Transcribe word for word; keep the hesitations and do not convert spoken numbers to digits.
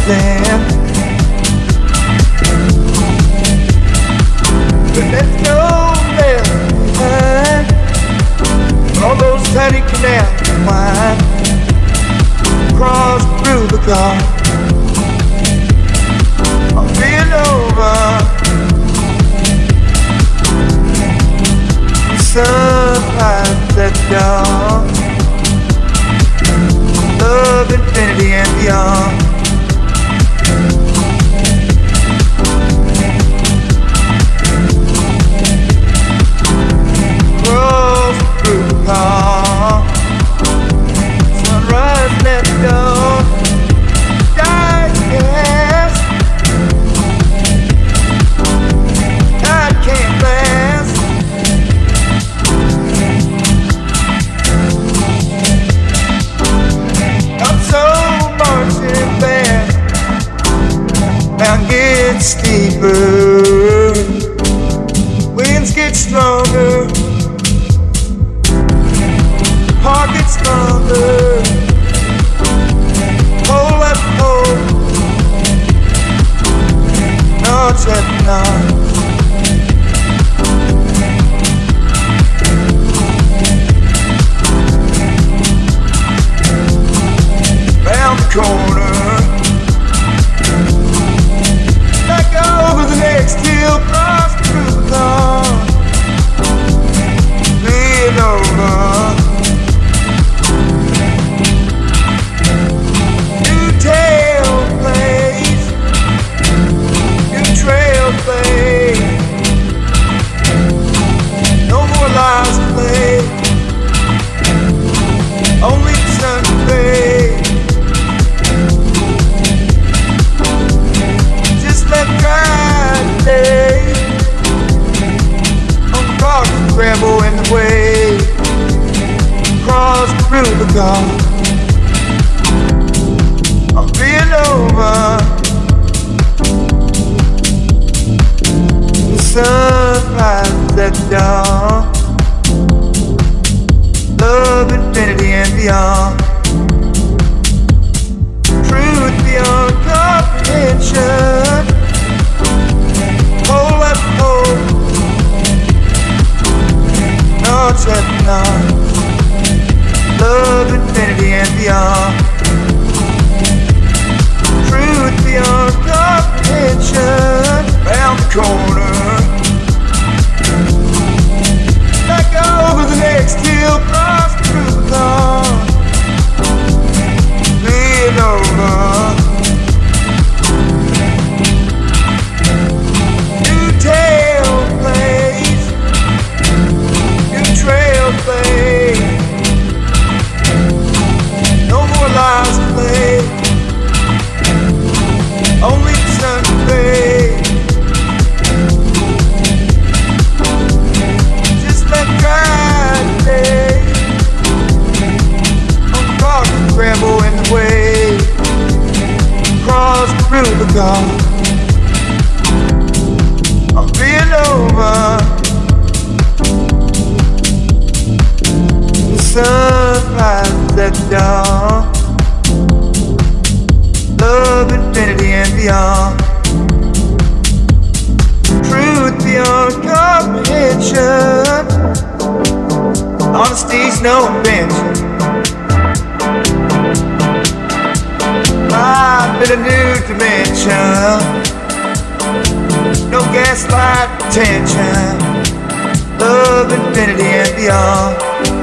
something. But let's go there behind all those tiny canals of wine. Cross through the car, I'm being over. The sun lights at dawn. Love, infinity, and beyond. Cross through the car, sunrise at dawn. Dice cast, I can't last. I'm so marching fast, mountain gets steeper, winds get stronger, heart gets stronger. Pole after pole, notch after notch. Round the corner, back over the next hill, cross through the lawn, lean over. New tale plays, new trail plays, no more lies to play, only the sun to fade. Let God lay on the rock and scramble in the way. Cross through the gulf, I'm being over. The sun rises at dawn. Love, infinity, and beyond. Truth beyond comprehension. Pole after pole, notch after notch. Love, infinity, and beyond. Truth beyond comprehension. Round the corner, back over the next hill, cross through the lawn, lean over. Tale plays, new trail plays, no more lies to play, only the sun to fade. Just let God lay on the rock and scramble in the way. Cross through the gulf, I'm being over. The sun rises at dawn. Love, infinity, and beyond. Truth beyond comprehension. Honesty's no invention. I've been a new dimension. No gaslight attention. Love, infinity, and beyond.